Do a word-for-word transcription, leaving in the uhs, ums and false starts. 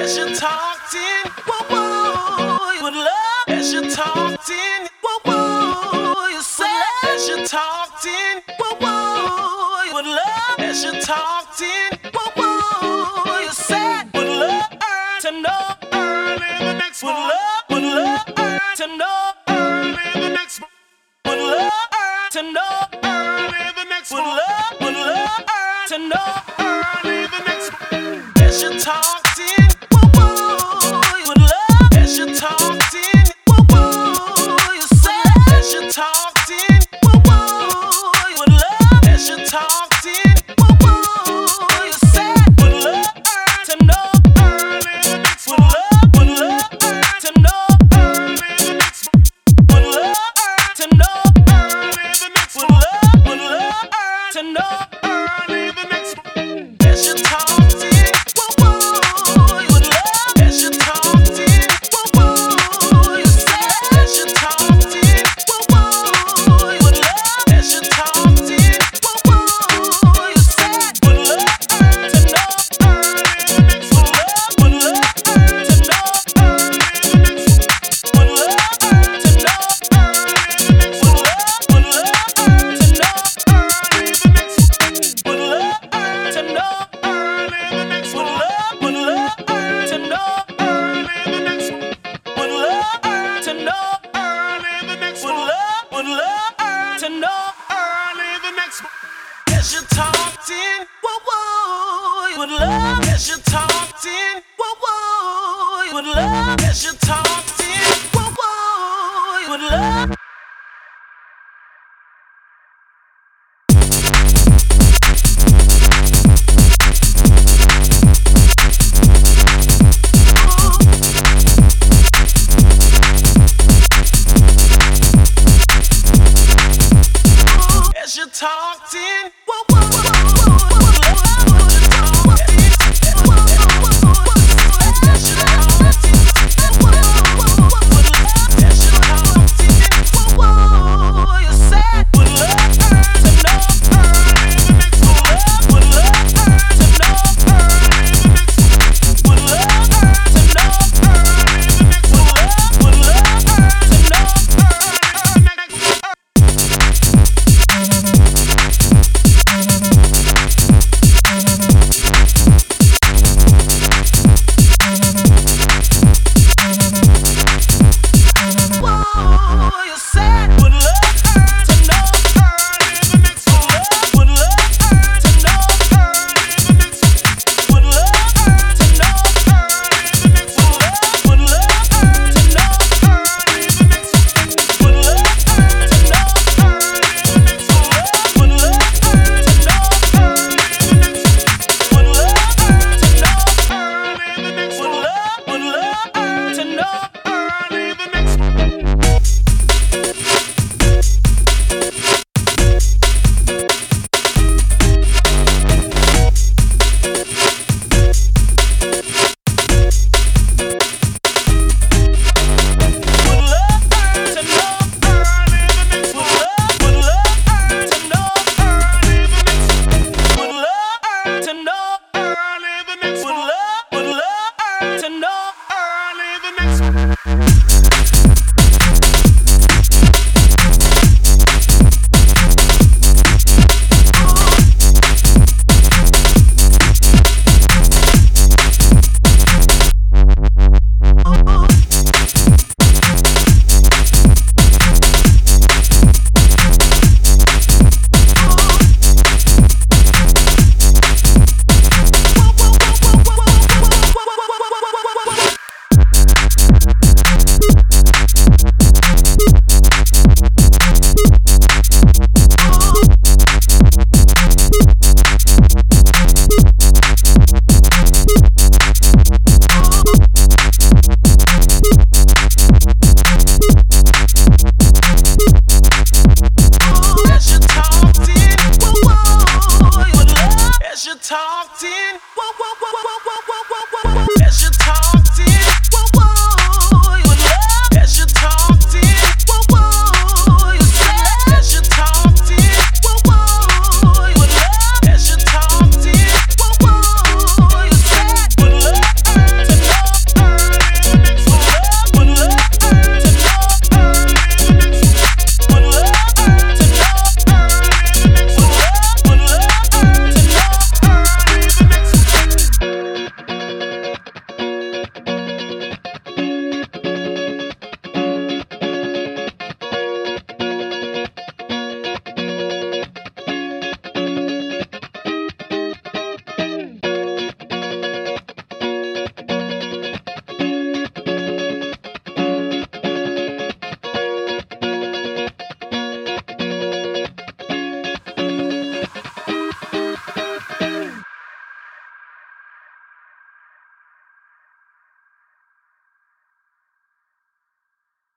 as you talked in, whoa, whoa, with love as you talked in, whoa, whoa, you said as you talked in, whoa, whoa, with love as you talked in, whoa, whoa, you said with love to know early the next with love, with love to know early the next with love to know early the next with love, with love to know early the next as you talked in, whoa, whoa, with love as you talked in, whoa, whoa, you said as you talked in, whoa, whoa, with love as you talked in, whoa, whoa, you said with love to know early the next with love, with love to know early the next with love to know early the next with love, with love to know early the next as you talked in, whoa, whoa, with love as you talked in, whoa, whoa, you said as you talked in, whoa, whoa, with love as you talked in, whoa, whoa, you said with love to know early the next with love, with love to know early the next with love to know early the next with love, with love to know early the next with love to know early the next with love, with love to know early the next with love to know early the next with love, with love to know early the next as you talked in, whoa, whoa, with love as you talked in, whoa, whoa, with love as you talked